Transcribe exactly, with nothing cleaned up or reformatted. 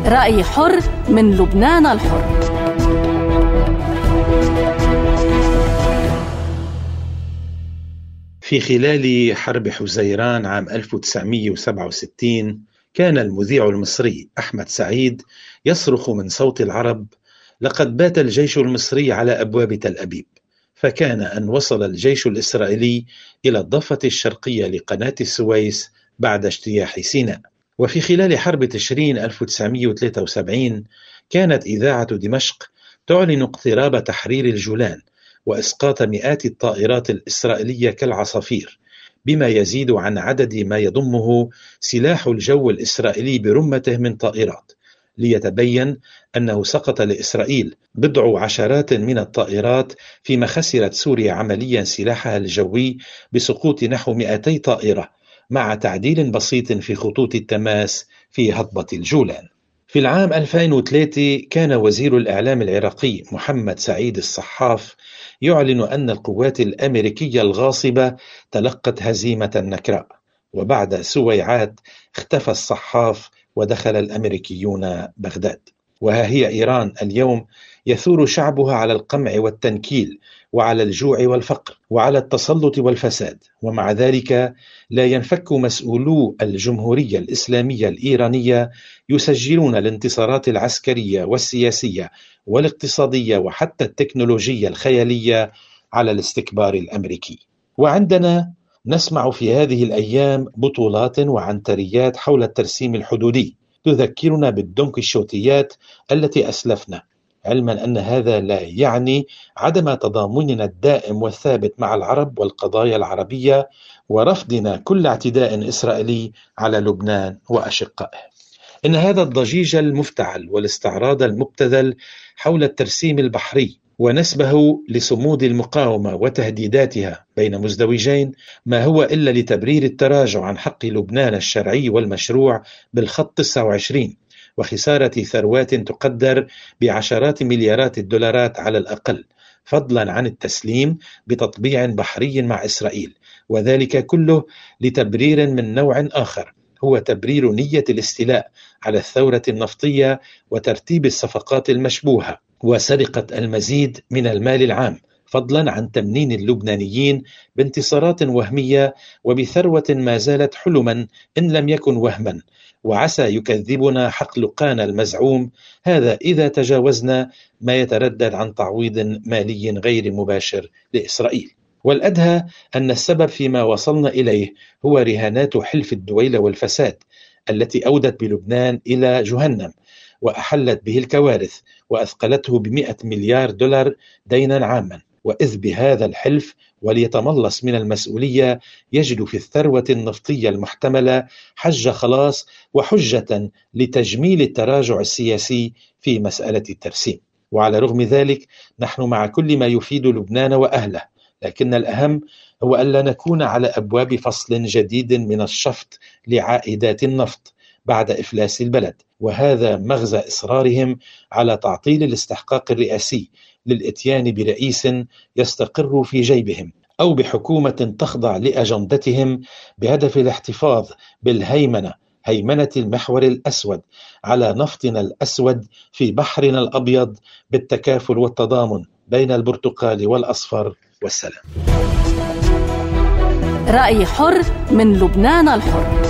رأي حر من لبنان الحر. في خلال حرب حزيران عام ألف وتسعمئة وسبعة وستين كان المذيع المصري أحمد سعيد يصرخ من صوت العرب: لقد بات الجيش المصري على أبواب تل أبيب. فكان أن وصل الجيش الإسرائيلي إلى الضفة الشرقية لقناة السويس بعد اجتياح سيناء. وفي خلال حرب تشرين ألف وتسعمئة وثلاثة وسبعين كانت إذاعة دمشق تعلن اقتراب تحرير الجولان وإسقاط مئات الطائرات الإسرائيلية كالعصافير، بما يزيد عن عدد ما يضمه سلاح الجو الإسرائيلي برمته من طائرات، ليتبين أنه سقط لإسرائيل بضع عشرات من الطائرات، فيما خسرت سوريا عمليا سلاحها الجوي بسقوط نحو مئتي طائرة مع تعديل بسيط في خطوط التماس في هضبة الجولان. في العام ألفين وثلاثة كان وزير الإعلام العراقي محمد سعيد الصحاف يعلن أن القوات الأمريكية الغاصبة تلقت هزيمة نكراء، وبعد سويعات اختفى الصحاف ودخل الأمريكيون بغداد. وها هي إيران اليوم يثور شعبها على القمع والتنكيل وعلى الجوع والفقر وعلى التسلط والفساد، ومع ذلك لا ينفك مسؤولو الجمهورية الإسلامية الإيرانية يسجلون الانتصارات العسكرية والسياسية والاقتصادية وحتى التكنولوجية الخيالية على الاستكبار الأمريكي. وعندنا نسمع في هذه الأيام بطولات وعنتريات حول الترسيم الحدودي تذكرنا بالدونكيشوتيات التي أسلفنا، علما أن هذا لا يعني عدم تضامننا الدائم والثابت مع العرب والقضايا العربية ورفضنا كل اعتداء إسرائيلي على لبنان وأشقائه. إن هذا الضجيج المفتعل والاستعراض المبتذل حول الترسيم البحري ونسبه لصمود المقاومة وتهديداتها بين مزدوجين ما هو إلا لتبرير التراجع عن حق لبنان الشرعي والمشروع بالخط تسعة وعشرين وخسارة ثروات تقدر بعشرات مليارات الدولارات على الأقل، فضلا عن التسليم بتطبيع بحري مع إسرائيل، وذلك كله لتبرير من نوع آخر، هو تبرير نية الاستيلاء على الثورة النفطية وترتيب الصفقات المشبوهة وسرقة المزيد من المال العام، فضلا عن تمنين اللبنانيين بانتصارات وهمية وبثروة ما زالت حلما إن لم يكن وهما، وعسى يكذبنا حقلقان المزعوم، هذا إذا تجاوزنا ما يتردد عن تعويض مالي غير مباشر لإسرائيل. والأدهى أن السبب فيما وصلنا إليه هو رهانات حلف الدويلة والفساد التي أودت بلبنان إلى جهنم وأحلت به الكوارث وأثقلته بمئة مليار دولار دينا عاما. وإذ بهذا الحلف وليتملص من المسؤولية يجد في الثروة النفطية المحتملة حج خلاص وحجة لتجميل التراجع السياسي في مسألة الترسيم. وعلى رغم ذلك نحن مع كل ما يفيد لبنان وأهله، لكن الأهم هو ألا نكون على أبواب فصل جديد من الشفط لعائدات النفط بعد إفلاس البلد، وهذا مغزى إصرارهم على تعطيل الاستحقاق الرئاسي للإتيان برئيس يستقر في جيبهم أو بحكومة تخضع لأجندتهم بهدف الاحتفاظ بالهيمنة، هيمنة المحور الأسود، على نفطنا الأسود في بحرنا الأبيض بالتكافل والتضامن بين البرتقال والأصفر والسلام. رأي حر من لبنان الحر.